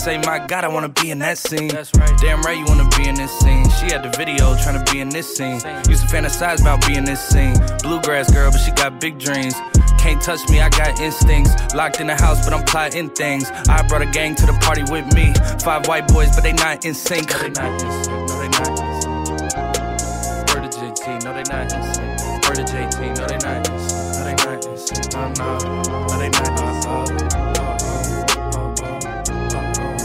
say, my God, I wanna be in that scene. That's right. Damn right, you wanna be in this scene. She had the video trying to be in this scene. Used to fantasize about being this scene. Bluegrass girl, but she got big dreams. Can't touch me, I got instincts. Locked in the house, but I'm plotting things. I brought a gang to the party with me. 5 white boys, but they not in sync.